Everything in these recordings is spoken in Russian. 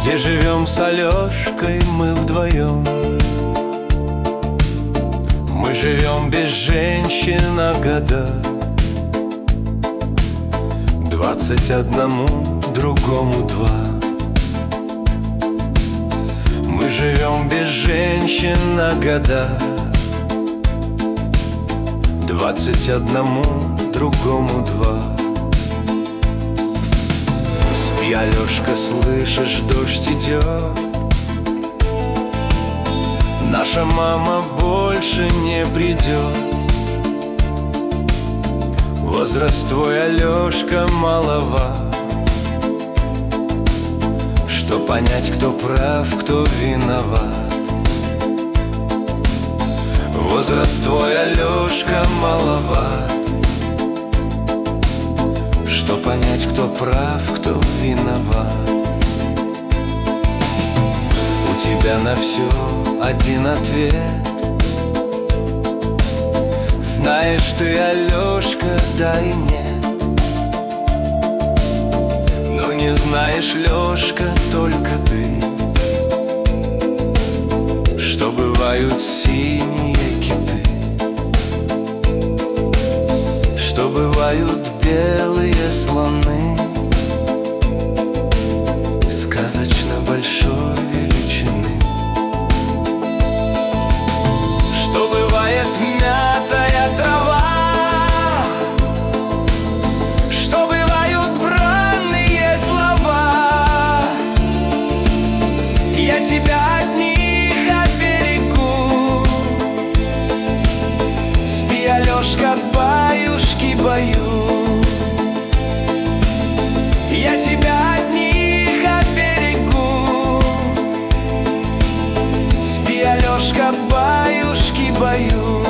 где живем с Алешкой мы вдвоем. Мы живем без женщин на года, 21, другому 2. Мы живем без женщин на года, 21, другому 2. Спи, Алешка, слышишь, дождь идет. Наша мама больше не придет. Возраст твой, Алешка, маловат, что понять, кто прав, кто виноват. Возраст твой, Алешка, маловат, что понять, кто прав, кто виноват. У тебя на все один ответ. Знаешь ты, Алешка, да и нет. Но не знаешь, Лешка, только ты, что бывают синие киты, что бывают белые слоны сказочно большой величины, что бывает мятая трава, что бывают бранные слова. Я тебя от них оберегу. Спи, Алешка, баюшки баю. Я тебя от них оберегу. Спи, Алешка, баюшки баю.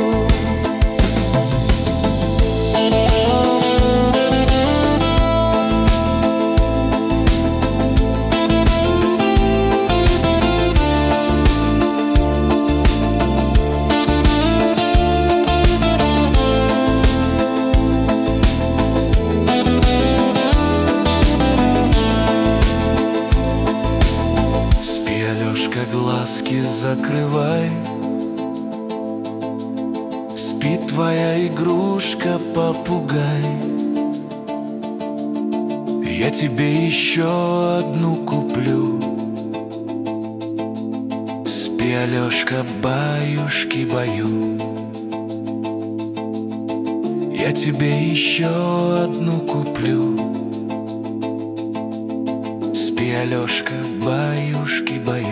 Глазки закрывай. Спит твоя игрушка, попугай. Я тебе еще одну куплю. Спи, Алешка, баюшки баю. Я тебе еще одну куплю. Спи, Алешка, баюшки баю.